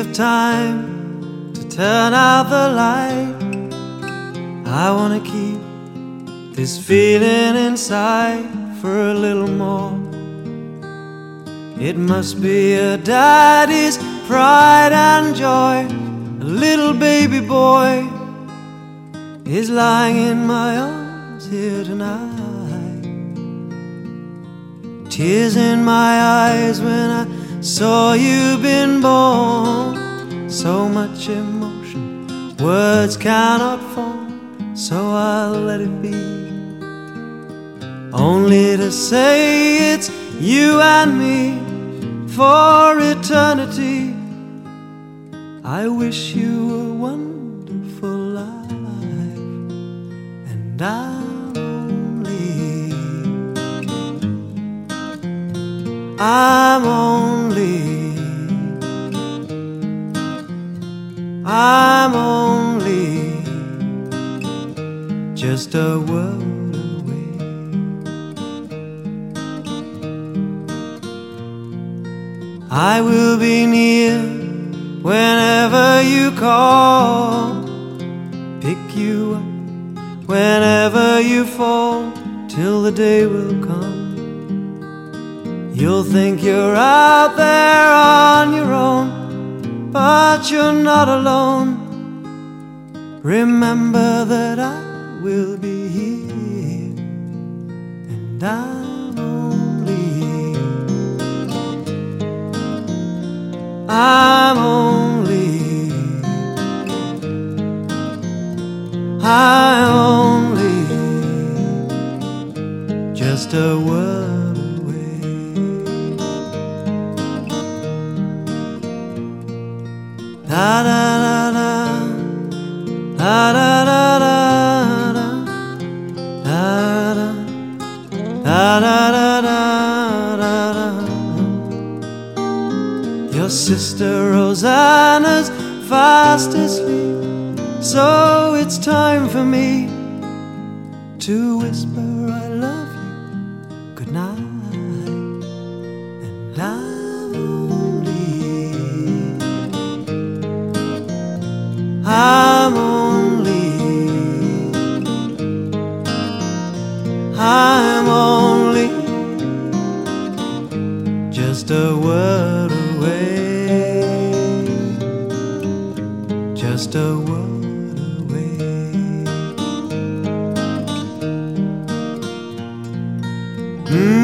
of time to turn out the light. I wanna keep this feeling inside for a little more. It must be a daddy's pride and joy. A little baby boy is lying in my arms here tonight. Tears in my eyes when I saw you been born. So much emotion words cannot form, so I'll let it be. Only to say it's you and me for eternity. I wish you a wonderful life, and I'm only just a word away. I will be near whenever you call, pick you up whenever you fall, till the day will come. You'll think you're out there on your own, but you're not alone. Remember that I will be here, and I'm only just a word away. Da da da da, da da da da da, da da da da da da. Your sister Rosanna's fast asleep, so it's time for me to whisper I love you good night, and I'm only just a word away, just a word away.